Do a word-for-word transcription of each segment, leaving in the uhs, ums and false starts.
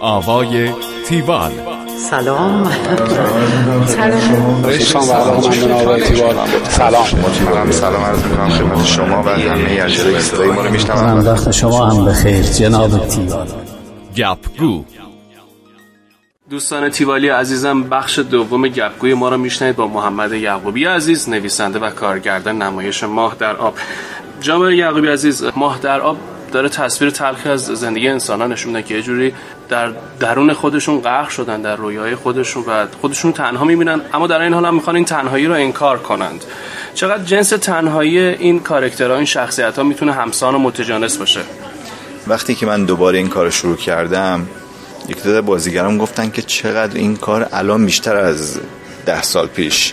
آوای تیوال. سلام. سلام. سلام. سلام. سلام عرض می‌کنم خدمت شما و همه اجرای صدای ما رو میشنوند. وقت شما هم بخیر جناب تیوال. گپگو. دوستان تیوالی عزیزم، بخش دوم گپگوی ما رو میشنوید با محمد یعقوبی عزیز، نویسنده و کارگردان نمایش ماه در آب. جناب یعقوبی عزیز، ماه در آب داره تصویر تلخی از زندگی انسان‌ها نشون میده که یه جوری در درون خودشون غرق شدن در رویاهای خودشون و خودشون تنها میبینن، اما در این حال هم میخوان این تنهایی رو انکار کنند. چقدر جنس تنهایی این کاراکترها، این شخصیت‌ها میتونه همسان و متجانس باشه؟ وقتی که من دوباره این کار رو شروع کردم، یک دو بازیگرام گفتن که چقدر این کار الان بیشتر از ده سال پیش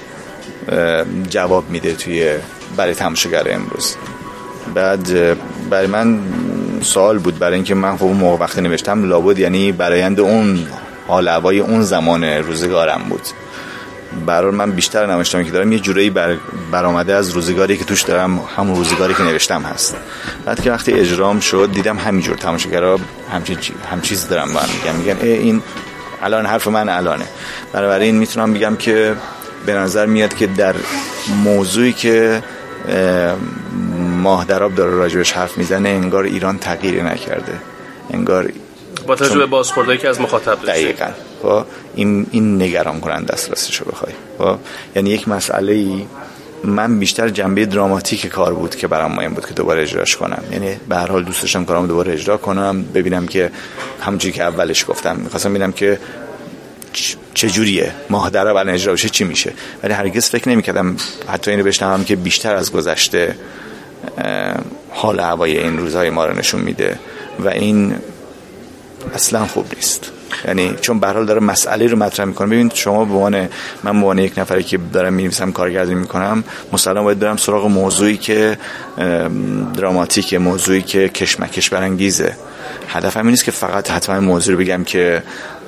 جواب میده توی برای تماشاگر امروز. بعد برای من سوال بود، برای اینکه من خب اون موقع وقتی نوشتم لابد یعنی برایند اون حال هوای اون زمان روزگارم بود. برای من بیشتر نوشتم که دارم یه جورایی بر برآمده از روزگاری که توش دارم، همون روزگاری که نوشتم هست. بعد که وقتی اجرام شد دیدم همینجور تماشاگرها همچین چی هم چیز دارن با هم میگن میگن این الان حرف من الانه. برای این میتونم بگم که به نظر میاد که در موضوعی که ماه در آب داره راجبش حرف میزنه انگار ایران تغییری نکرده، انگار با توجه به بازخوردایی که از مخاطب داشته. دقیقاً. خب این این نگران کننده است راستشو بخوای. خب یعنی یک مسئله‌ای من بیشتر جنبه دراماتیک کار بود که برام مهم بود که دوباره اجراش کنم. یعنی به هر حال دوست داشتم کارامو دوباره اجرا کنم، ببینم که همونجوری که اولش گفتم می‌خواستم ببینم که چه جوریه ماه در آب الان اجرا بشه چی میشه. ولی هرگز فکر نمی‌کردم حتی اینو بشنوم که بیشتر از گذشته حال هوای این روزهای ما رو نشون میده و این اصلا خوب نیست. یعنی چون به هر حال داره مسئله رو مطرح میکنه. ببین شما به عنوان من به عنوان یک نفری که دارم می‌نویسم کارگردانی میکنم، مسلماً باید برم سراغ موضوعی که دراماتیکه، موضوعی که کشمکش برانگیزه. هدفم این نیست که فقط حتما موضوع رو بگم که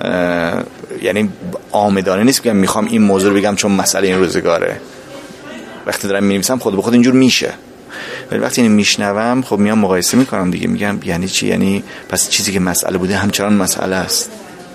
یعنی آمدانه نیست بگم میخوام این موضوع رو بگم چون مسئله این روزگاره. وقتی دارم می‌نویسم خود به خود اینجور میشه، ولی وقتی اینو میشنوم خب میام مقایسه میکنم دیگه، میگم یعنی چی؟ یعنی پس چیزی که مسئله بوده همچنان مسئله است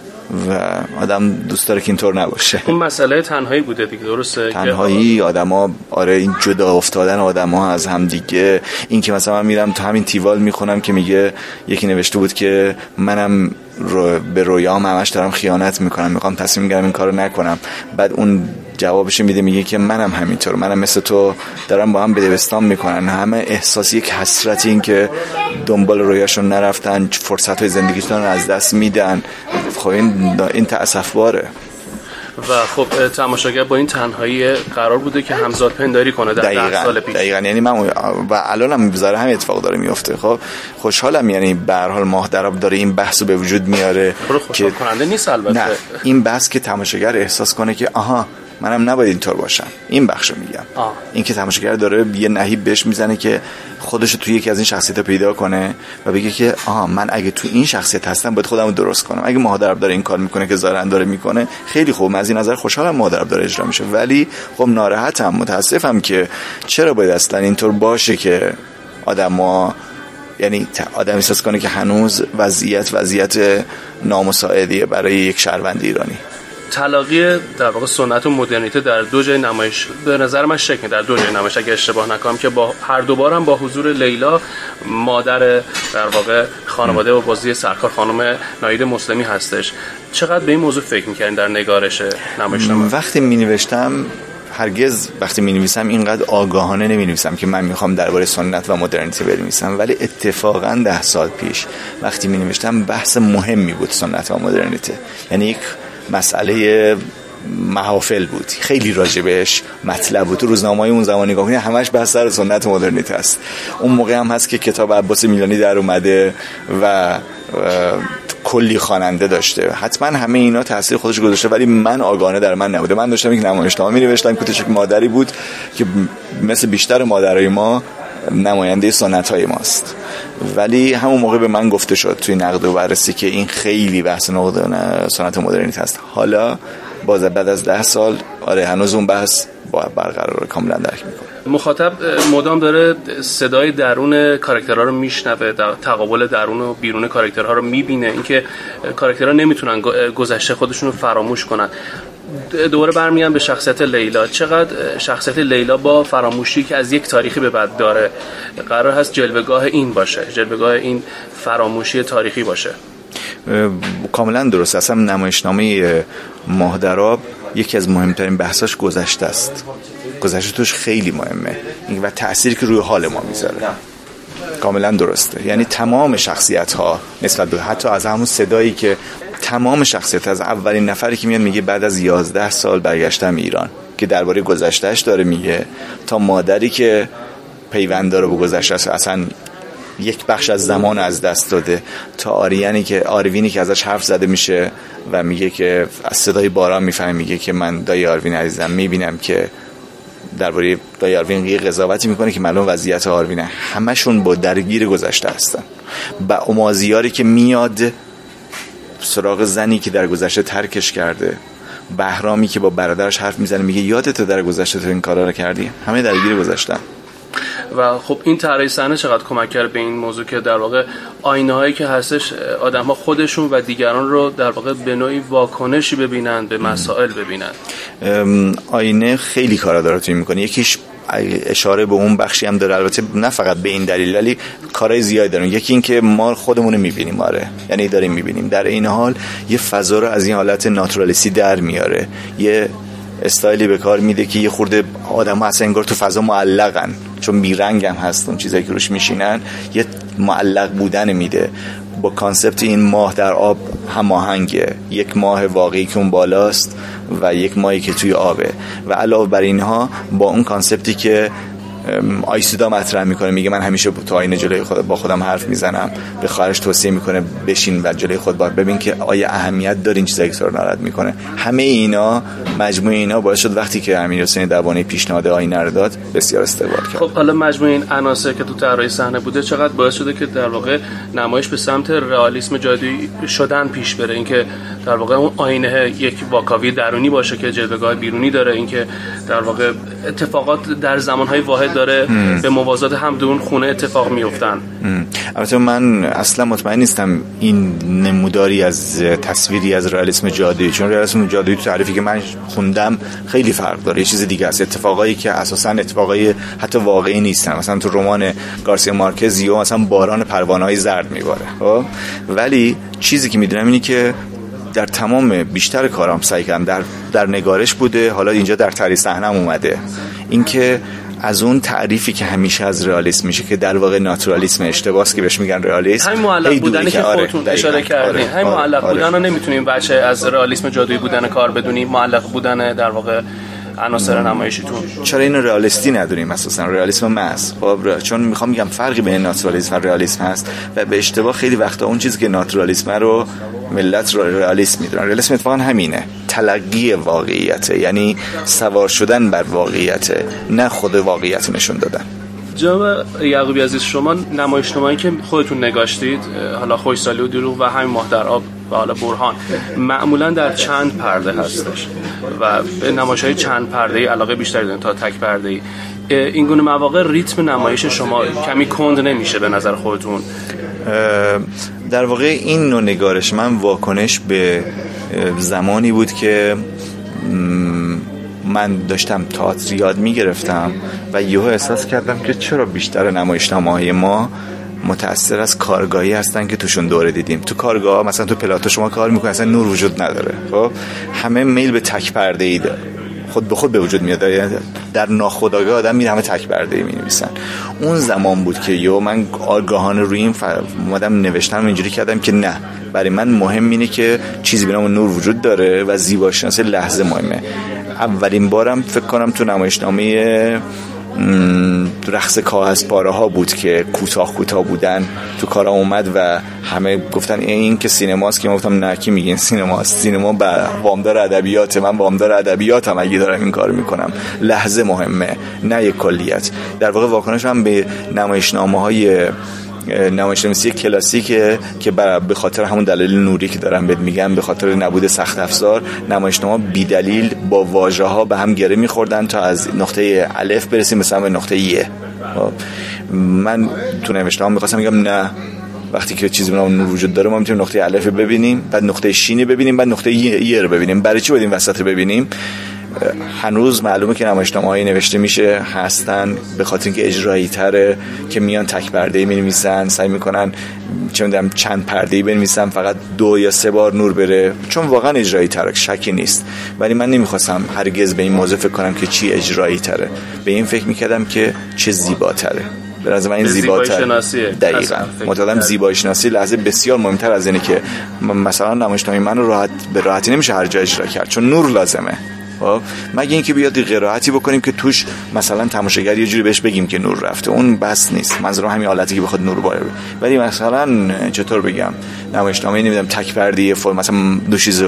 و آدم دوست داره که اینطور نباشه. اون مسئله تنهایی بوده دیگه، درسته؟ تنهایی آدما، آره این جدا افتادن آدما از هم دیگه. این که مثلا من میرم تو همین تیوال میخونم که میگه یکی نوشته بود که منم رو به رویام همش دارم خیانت میکنم، میخوام تصمیم میگیرم این کارو نکنم. بعد اون جوابش میده میگه که منم همینطور، منم مثل تو دارم با هم بدبستان میکنن، همه احساس یک حسرت، این که دنبال رویاشون نرفتن، فرصت‌های زندگیشون رو از دست میدن. خب این این تأسف باره. و خب تماشاگر با این تنهایی قرار بوده که همزاد پنداری کنه در ده سال پیش. دقیقاً. یعنی من و الان هم بذاره هم اتفاق داره میفته. خب خوشحالم، یعنی به هر حال ماه در آب داره این بحثو به وجود میاره که کننده نیست البته. نه، این بحث که تماشاگر احساس کنه که آها منم نباید اینطور باشم. این بخشو میگم. آه. این که تماشاگر داره یه نهیب بهش میزنه که خودش رو توی یکی از این شخصیت‌ها پیدا کنه و بگه که آها من اگه تو این شخصیت هستم باید خودمو درست کنم. اگه ماه در آب داره این کار میکنه که ظاهرا داره میکنه، خیلی خوب، من از این نظر خوشحالم ماه در آب داره اجرا میشه. ولی خب ناراحتم، متاسفم که چرا باید اصلا اینطور باشه که آدما، یعنی آدم احساس کنه که هنوز وضعیت وضعیت نامساعدیه برای یک شهروند ایرانی. تلاقی در واقع سنت و مدرنیته در دو جای نمایش به نظر من شکل در دو جای نمایش، اگه اشتباه نکنم، که با هر دو بارم با حضور لیلا، مادر در واقع خانواده و بازی سرکار خانم ناهید مسلمی هستش. چقدر به این موضوع فکر می‌کردین در نگارش نمایشنامه؟ وقتی می‌نوشتم هرگز وقتی می‌نویسم اینقدر آگاهانه نمی‌نویسم که من می‌خوام درباره سنت و مدرنیته بنویسم، ولی اتفاقاً ده سال پیش وقتی می‌نوشتم بحث مهمی بود سنت و مدرنیته. یعنی یک مسئله محافل بود، خیلی راجبش مطلب بود. تو روزنامه‌های اون زمان نگاه کنید همش بحث سر سنت و مدرنیته است. اون موقع هم هست که کتاب عباس میلانی در اومده و کلی خواننده داشته. حتما همه اینا تاثیر خودش گذاشته، ولی من آگاهانه در من نبوده. من داشتم یک نمایشنامه می‌نوشتم که کوچک مادری بود که مثل بیشتر مادرای ما نماینده سنت‌های ماست، ولی همون موقع به من گفته شد توی نقد و بررسی که این خیلی بحث نقد سنت مدرنیته است. حالا باز بعد از ده سال آره هنوز اون بحث با برقرار کاملا درک میکنه. مخاطب مدام داره صدای درون کاراکترها رو میشنوه، تقابل درون و بیرون کاراکترها رو میبینه، اینکه کاراکترها نمیتونن گذشته خودشون رو فراموش کنن. دوباره برمیگردم به شخصیت لیلا. چقدر شخصیت لیلا با فراموشی که از یک تاریخی به بعد داره قرار هست جلوه‌گاه این باشه، جلوه‌گاه این فراموشی تاریخی باشه؟ کاملا درست. اصلا نمایشنامه ماه در آب یکی از مهمترین بحثاش گذشته است. گذشته توش خیلی مهمه و تأثیری که روی حال ما میذاره. کاملا درسته. یعنی تمام شخصیت ها نسبت به حتی از همون صدایی که تمام شخصیت از اولین نفری که میاد میگه بعد از یازده سال برگشتم ایران که درباره گذشتهش داره میگه، تا مادری که پیوند داره به گذشته اصلا یک بخش از زمان از دست داده، تا آریانی که آروینی که ازش حرف زده میشه و میگه که از صدای باران میفهمه، میگه که من دایی آروین عزیزم میبینم که درباره دایی آروین یه قضاوتی میکنه که معلوم وضعیت آروینه. همشون با درگیر گذشته هستن. با امازیاری که میاد سراغ زنی که در گذشته ترکش کرده، بهرامی که با برادرش حرف میزنه میگه یادت در گذشته تو این کارا رو کردی، همه درگیر گذشتن. و خب این طراحی صحنه چقدر کمک کرد به این موضوع که در واقع آینه هایی که هستش آدم‌ها خودشون و دیگران رو در واقع به نوعی واکنشی ببینن، به مسائل ببینن. آینه خیلی کارا داره توی میکنه. یکیش اشاره به اون بخشی هم داره، البته نه فقط به این دلیل ولی کارهای زیادی دارن. یکی این که ما خودمون رو میبینیم، آره، یعنی داریم میبینیم، در این حال یه فضا رو از این حالت ناتورالیستی در میاره، یه استایلی به کار میده که یه خورده آدم‌ها اصلا انگار تو فضا معلقن، چون بیرنگ هم هست اون چیزایی که روش میشینن، یه معلق بودن میده. با کانسپت این ماه در آب هماهنگه، یک ماه واقعی که اون بالاست و یک ماهی که توی آبه، و علاوه بر اینها با اون کانسپتی که آیسودا مطرح میکنه، میگه من همیشه تو آینه جلوی خود با خودم حرف میزنم، به خواهرش توصیه میکنه بشین و جلوی خود باید ببین که آیا اهمیت داره این چیزایی که تو رو ناراحت میکنه. همه اینا، مجموعه اینا باعث شد وقتی که امیرحسین دوانی پیشنهاد آینه رو داد بسیار استقبال کرد. خب حالا مجموعه این عناصر که تو طراحی صحنه بوده چقدر باعث شده که در واقع نمایش به سمت رئالیسم جادویی شدن پیش بره، اینکه در واقع اون آینه یک واکاوی درونی باشه که جلوه‌گاه بیرونی داره، اینکه در واقع اتفاقات در زمانهای واحد داره ام. به موازات هم دون خونه اتفاق میافتن. البته من اصلا مطمئن نیستم این نموداری از تصویری از رئالیسم جادویی، چون رئالیسم جادویی تو تعریفی که من خوندم خیلی فرق داره، یه چیز دیگه است. اتفاقایی که اساسا اتفاقای حتی واقعی نیستن، مثلا تو رمان گارسیا مارکز یا مثلا باران پروانه‌های زرد میباره، خب ولی چیزی که میدونم اینه که در تمام بیشتر کارام سعی کردم در در نگارش بوده، حالا اینجا در طراحی صحنه اومده، اینکه از اون تعریفی که همیشه از رئالیسم میشه که در واقع ناتورالیسم اشتباهه که بهش میگن رئالیسم، همین معلق بودنی که خودتون آره اشاره کردین، همین آره معلق آره بودن رو نمیتونیم بچه از رئالیسم جادویی بودن کار بدونیم، معلق بودن در واقع عناصر نمایشیتون. چرا اینو رئالیستی ندونیم؟ اساسا رئالیسم محض، خب چون میخوام میگم فرقی بین ناتورالیسم و رئالیسم هست و به اشتباه خیلی وقتا اون چیزی که ناتورالیسم رو ملت رو رئالیسم میدونن. رئالیسم اتفاقا همینه، تلقی واقعیته، یعنی سوار شدن بر واقعیته، نه خود واقعیت نشون دادن. جناب یعقوبی عزیز، شما نمایشنامه‌ای که خودتون نگاشتید، حالا خوشسالی و دروغ و همین ماه در آب و حالا برهان، معمولا در چند پرده هستش و به نمایش‌های چند پرده‌ای علاقه بیشتری دارن تا تک پرده‌ای. این گونه مواقع ریتم نمایش شما کمی کند نمیشه به نظر خودتون؟ در واقع این نوع نگارش من واکنش به زمانی بود که من داشتم تئاتر یاد میگرفتم و یهو احساس کردم که چرا بیشتر نمایشنامه‌های ما متأثر از کارگاهی هستن که توشون دوره دیدیم. تو کارگاه مثلا تو پلاتو شما کار میکنه اصلا نور وجود نداره، خب همه میل به تک پرده‌ای داره، خود به خود به وجود میاد، در ناخودآگاه آدم میره همه تک پرده‌ای می‌نویسن. اون زمان بود که یو من آگاهانه روی این اومدم نوشتم اینجوری کردم که نه، برای من مهم اینه که چیزی به نام نور وجود داره و زیباشناسی لحظه مهمه. اولین بارم فکر کنم تو نمایشنامه رقص کاهسپاره ها بود که کوتاه کوتاه بودن تو کارا اومد و همه گفتن این که سینماست، که من گفتم نه، کی میگین سینماست؟ سینما با وامدار ادبیات، من وامدار ادبیاتم اگه دارم این کارو میکنم، لحظه مهمه نه یک کلیت. در واقع واکنشم به نمایشنامه‌های نمایشنویسی کلاسیکه که به خاطر همون دلایل نوری که دارم بهت میگم، به خاطر نبود سخت افزار، نمایشنامه بی دلیل با واژه‌ها به هم گره می‌خوردن تا از نقطه الف برسیم مثلا به نقطه ی. من تو نوشته‌ام می‌خواستم بگم نه، وقتی که چیزی به نام نور وجود داره ما میتونیم نقطه الف ببینیم، بعد نقطه شین ببینیم، بعد نقطه ی رو ببینیم. برای چی باید این وسط رو ببینیم؟ هنوز معلومه که نمایشنامه‌های نوشته میشه هستن به خاطر اینکه اجرایی تره، که میان تک پرده‌ای می‌نویسن، سعی میکنن چه می‌دونم چند پرده‌ای بنویسن فقط دو یا سه بار نور بره، چون واقعا اجرایی تره، شکی نیست. ولی من نمیخواستم هرگز به این موضوع فکر کنم که چی اجرایی تره، به این فکر میکردم که چه زیباتره. به نظر من این زیباتر دقیقاً معتقدم زیبایی شناسی لحظه بسیار مهمتر از اینه که مثلا نمایشنامه من راحت به راحتی نمیشه هر جا اجرا کرد، چون نور لازمه. خب مگه اینکه بیاد قرائتی بکنیم که توش مثلا تماشاگر یه جوری بهش بگیم که نور رفته، اون بس نیست. منظورم همین حالتی که بخواد نور باشه. ولی مثلا چطور بگم، نمایشنامه نمیدونم تک پرده‌ای فرم مثلا دو چیز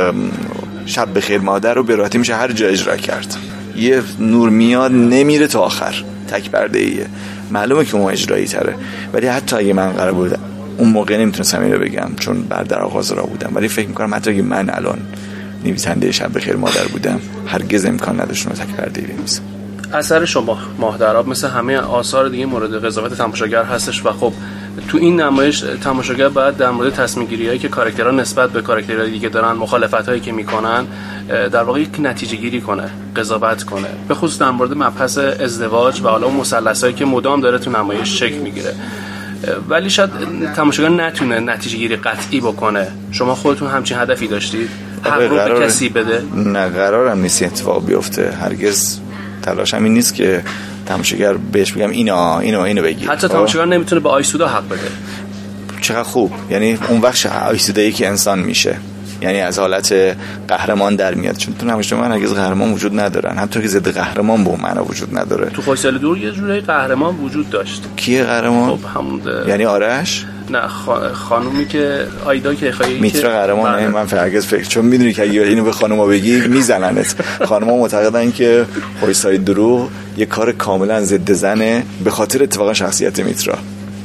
شب بخیر مادر رو به راحتی میشه هر جا اجرا کرد. یه نور میاد نمیره تا آخر، تک پرده‌ایه، معلومه که اون اجرایی تره. ولی حتی اگه من قرار بودم اون موقع نمیتونستم اینو بگم چون بعد در آغاز راه بودم، ولی فکر میکنم حتی اگه من الان نویسنده شب بخیر مادر بودم هرگز امکان نداشت اون تک پرده‌ای بنویسم. اثر شما ماه در آب مثل همه آثار دیگه مورد قضاوت تماشاگر هستش و خب تو این نمایش تماشاگر باید در مورد تصمیم گیری‌هایی که کاراکترها نسبت به کاراکترهای دیگه دارن، مخالفت‌هایی که میکنن، در واقع یک نتیجه گیری کنه، قضاوت کنه، به خصوص در مورد مبحث ازدواج و حالا اون مثلثایی که مدام داره تو نمایش شکل میگیره. ولی شاید تماشاگر نتونه نتیجه گیری قطعی بکنه. شما خودتون همچین هدفی داشتید؟ حق رو به کسی بده؟ نه، قرارم نیست اتفاق بیفته. هرگز تلاشم این نیست که تماشاگر بهش بگم اینا اینو اینو بگی. حتی تماشاگر نمیتونه به آیسودا حق بده. چقدر خوب. یعنی اون وقت آیسودایی که انسان میشه، یعنی از حالت قهرمان در میاد، چون تو نمایشنامه من هرگز قهرمان وجود ندارن، حتی که ضد قهرمان به اون معنا وجود نداره. تو خواهشال دور یه جوری قهرمان وجود داشت. کیه قهرمان؟ خب همون ده... یعنی آرش؟ نه خ... خانومی که آیدا که خواهی میترا قهرمانه. من هرگز فکر، چون میدونی که اگه اینو به خانوما بگی میزننت. خانوما معتقدن که خواهشال دروغ یه کار کاملا ضد زنه به خاطر اتفاقا شخصیت میترا.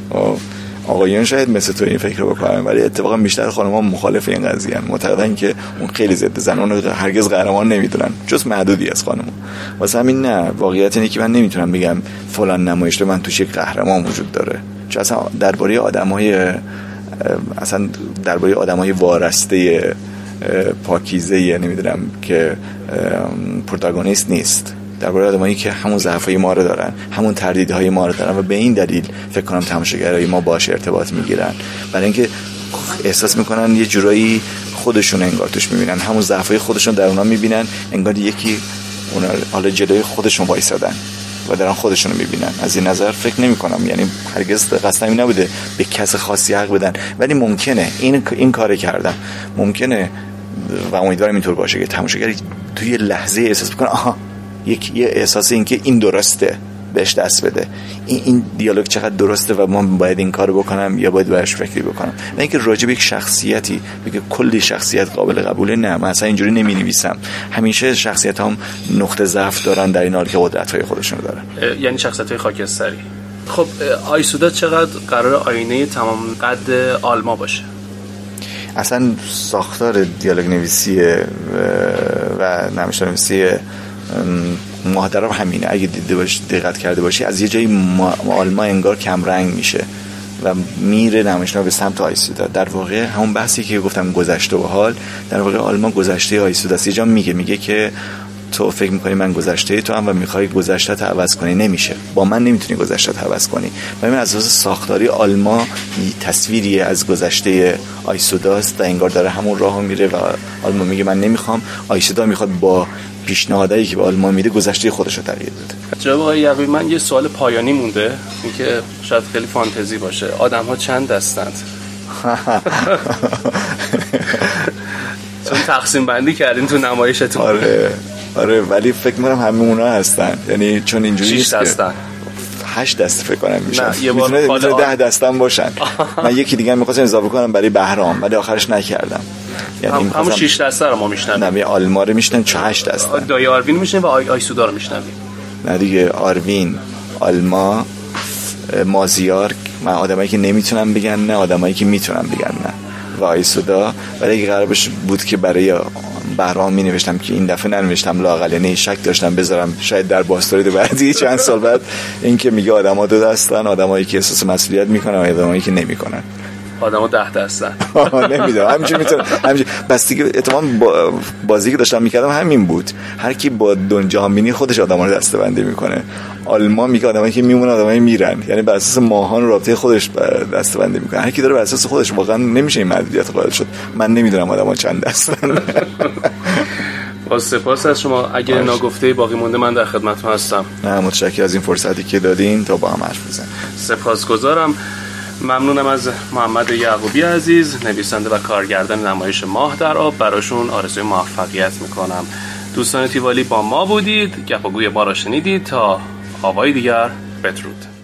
آقایون شاید مثل تو این فکر رو بکنن، ولی اتفاقا بیشتر خانم‌ها مخالف این قضیه ان، معتقدن که اون خیلی ضد زن، اون رو هرگز قهرمان نمیدونن جز معدودی از خانم‌ها. واسه همین نه، واقعیت اینه که من نمیتونم بگم فلان نمایش من توش یک قهرمان وجود داره، چون اصلا درباره آدم‌های اصلا درباره آدم‌های وارسته پاکیزه نمیدونم که پروتاگونیست نیست، درباره آدمایی که همون ضعفای ما رو دارن، همون تردیدهای ما رو دارن و به این دلیل فکر کنم تماشاگرای ما باهاش ارتباط میگیرن، برای اینکه احساس میکنن یه جورایی خودشون انگار توش میبینن، همون ضعفای خودشون در اونها میبینن، انگار یکی اونا حالا جلوی خودشون وایسادن و دارن خودشون رو میبینن. از این نظر فکر نمیکنم، یعنی هرگز قصدم این نبوده به کس خاصی حق بدن، ولی ممکنه این این کارو کردم، ممکنه و امیدوارم اینطور باشه که تماشاگر توی لحظه احساس بکنه آها یک یه احساس این که این درسته بهش دست بده، این این دیالوگ چقدر درسته و من باید این کارو بکنم یا باید بهش فکری بکنم. نه اینکه راجع به یک شخصیتی بگه کلی شخصیت قابل قبوله، نه من اصلا اینجوری نمی‌نویسم. همیشه شخصیتام نقطه ضعف دارن در این حال که قدرت‌های خودشون دارن، یعنی شخصیت‌های خاکستری. خب آیسودا چقدر قرار آینه تمام قد آلما باشه؟ اصلا ساختار دیالوگ نویسی و نمایشنامه‌نویسی ماه در آب همینه. اگه دیده باشی، دقت کرده باشی، از یه جایی آلما انگار کم رنگ میشه و میره نمایشنامه به سمت آیسودا. در واقع همون بحثی که گفتم گذشته و حال، در واقع آلما گذشته آیسودا است. یه جا میگه میگه که تو فکر میکنی من گذشته تو هم و میخوای گذشته رو عوض کنی، نمیشه، با من نمیتونی گذشته رو عوض کنی. و من از لحاظ ساختاری آلما تصویری از گذشته آیسودا است و انگار داره همون راهو میره و آلما میگه من نمیخوام، آیسودا میخواد با پیشنهادایی که به آلمان میده گذشته خودش رو تغییر بده. جناب آقای یعقوبی، من یه سوال پایانی مونده، اینکه شاید خیلی فانتزی باشه، آدم‌ها چند دستند؟ چون تقسیم بندی کردین تو نمایشتون. آره آره، ولی فکر می‌کنم همه اونا هستن، یعنی چون اینجوری نیست که هستن. هشت دست فکر کنم میشن، میتونه ده دستم باشن. من یکی دیگه می‌خواستم اضافه کنم برای بهرام ولی آخرش نکردم. یعنی همون شش دسته رو ما میشنویم. نه، آلما رو میشنن، چه هشت دسته. دای آروین میشنن و آی آیسودا رو میشنویم. نه دیگه، آروین، آلما، مازیار من آدمایی که نمیتونن بگن نه، آدمایی که میتونن بگن نه وایسادا. ولی اگه قرار بود که برای بهرام می نوشتم که این دفعه ننوشتم لااقل، یعنی شک داشتم بذارم شاید در باستورید بعدی چند سال بعد این که میگه آدما دو دستن، آدمایی که احساس مسئولیت میکنن و آدمایی که نمیکنن. آدما ده دستن. نمیدونم همینجوری میتونم همینجوری بس دیگه. اتفاقا بازی که داشتم میکردم همین بود، هر کی با دون جهانبینی خودش آدما رو دسته‌بندی میکنه. آلمان میگه آدمایی که میمونن آدمایی میرن، یعنی بر اساس ماهان و رابطه خودش دسته‌بندی میکنه. هر کی داره بر اساس خودش، واقعا نمیشه این محدودیت قائل شد. من نمیدونم آدما چند دستن. با سپاس از شما. اگه ناگفته باقی مونده من در خدمتتون هستم. نه متشکرم از این فرصتی که دادین تا با هم حرف بزنیم. سپاسگزارم. ممنونم از محمد یعقوبی عزیز، نویسنده و کارگردان نمایش ماه در آب. براشون آرزوی موفقیت میکنم. دوستان تیوالی با ما بودید، گپ و گوی ما را شنیدید. تا آوای دیگر بدرود.